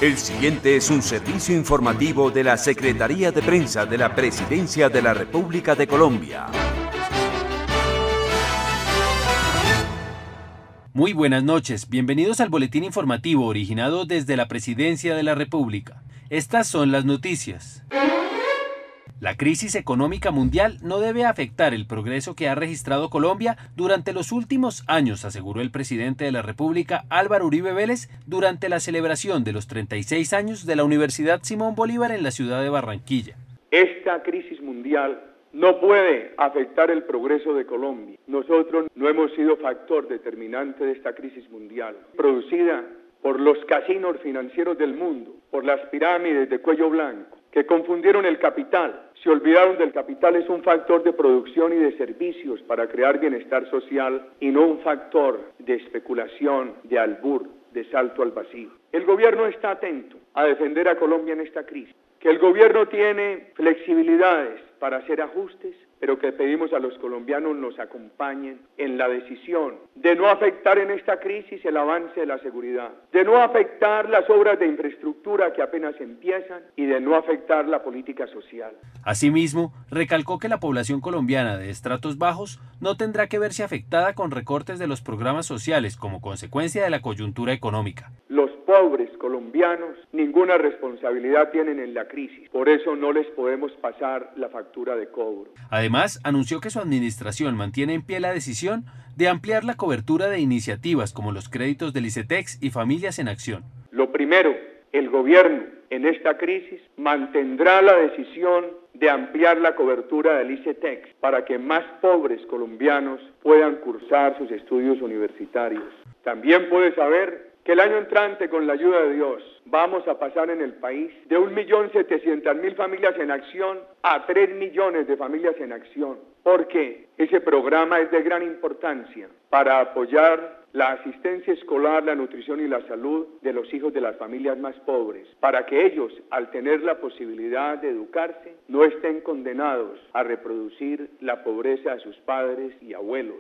El siguiente es un servicio informativo de la Secretaría de Prensa de la Presidencia de la República de Colombia. Muy buenas noches, bienvenidos al boletín informativo originado desde la Presidencia de la República. Estas son las noticias. La crisis económica mundial no debe afectar el progreso que ha registrado Colombia durante los últimos años, aseguró el presidente de la República, Álvaro Uribe Vélez, durante la celebración de los 36 años de la Universidad Simón Bolívar en la ciudad de Barranquilla. Esta crisis mundial no puede afectar el progreso de Colombia. Nosotros no hemos sido factor determinante de esta crisis mundial, producida por los casinos financieros del mundo, por las pirámides de cuello blanco, que confundieron el capital. Se olvidaron del capital es un factor de producción y de servicios para crear bienestar social y no un factor de especulación, de albur, de salto al vacío. El gobierno está atento a defender a Colombia en esta crisis, que el gobierno tiene flexibilidades para hacer ajustes, pero que pedimos a los colombianos nos acompañen en la decisión de no afectar en esta crisis el avance de la seguridad, de no afectar las obras de infraestructura que apenas empiezan y de no afectar la política social. Asimismo, recalcó que la población colombiana de estratos bajos no tendrá que verse afectada con recortes de los programas sociales como consecuencia de la coyuntura económica. Los pobres colombianos ninguna responsabilidad tienen en la crisis, por eso no les podemos pasar la factura de cobro. Además, anunció que su administración mantiene en pie la decisión de ampliar la cobertura de iniciativas como los créditos del ICETEX y Familias en Acción. Lo primero, el gobierno en esta crisis mantendrá la decisión de ampliar la cobertura del ICETEX para que más pobres colombianos puedan cursar sus estudios universitarios. También puede saber que el año entrante, con la ayuda de Dios, vamos a pasar en el país de 1.700.000 familias en acción a 3 millones de familias en acción, porque ese programa es de gran importancia para apoyar la asistencia escolar, la nutrición y la salud de los hijos de las familias más pobres, para que ellos, al tener la posibilidad de educarse, no estén condenados a reproducir la pobreza de sus padres y abuelos.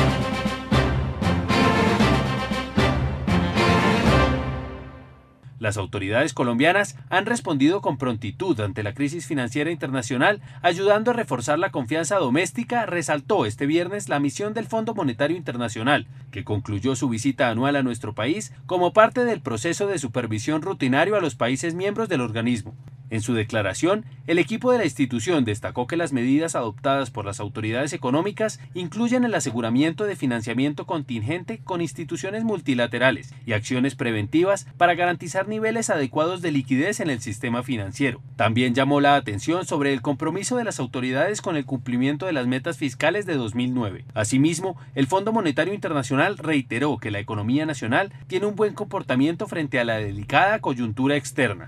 Las autoridades colombianas han respondido con prontitud ante la crisis financiera internacional, ayudando a reforzar la confianza doméstica, resaltó este viernes la misión del Fondo Monetario Internacional, que concluyó su visita anual a nuestro país como parte del proceso de supervisión rutinario a los países miembros del organismo. En su declaración, el equipo de la institución destacó que las medidas adoptadas por las autoridades económicas incluyen el aseguramiento de financiamiento contingente con instituciones multilaterales y acciones preventivas para garantizar niveles adecuados de liquidez en el sistema financiero. También llamó la atención sobre el compromiso de las autoridades con el cumplimiento de las metas fiscales de 2009. Asimismo, el Fondo Monetario Internacional reiteró que la economía nacional tiene un buen comportamiento frente a la delicada coyuntura externa.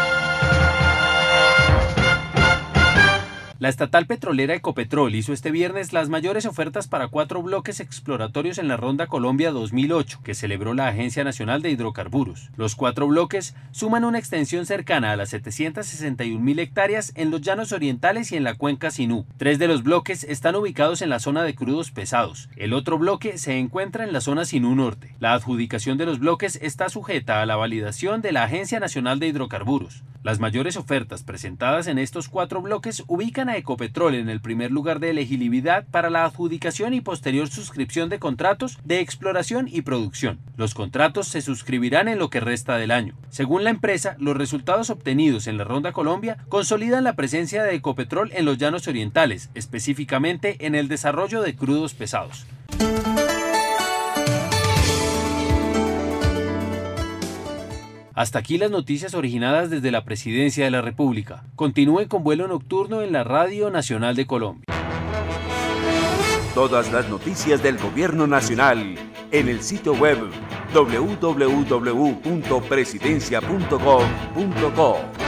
La estatal petrolera Ecopetrol hizo este viernes las mayores ofertas para 4 bloques exploratorios en la Ronda Colombia 2008, que celebró la Agencia Nacional de Hidrocarburos. Los 4 bloques suman una extensión cercana a las 761.000 hectáreas en los llanos orientales y en la cuenca Sinú. 3 de los bloques están ubicados en la zona de crudos pesados. El otro bloque se encuentra en la zona Sinú Norte. La adjudicación de los bloques está sujeta a la validación de la Agencia Nacional de Hidrocarburos. Las mayores ofertas presentadas en estos 4 bloques ubican a Ecopetrol en el primer lugar de elegibilidad para la adjudicación y posterior suscripción de contratos de exploración y producción. Los contratos se suscribirán en lo que resta del año. Según la empresa, los resultados obtenidos en la Ronda Colombia consolidan la presencia de Ecopetrol en los llanos orientales, específicamente en el desarrollo de crudos pesados. Hasta aquí las noticias originadas desde la Presidencia de la República. Continúen con vuelo nocturno en la Radio Nacional de Colombia. Todas las noticias del Gobierno Nacional en el sitio web www.presidencia.gov.co.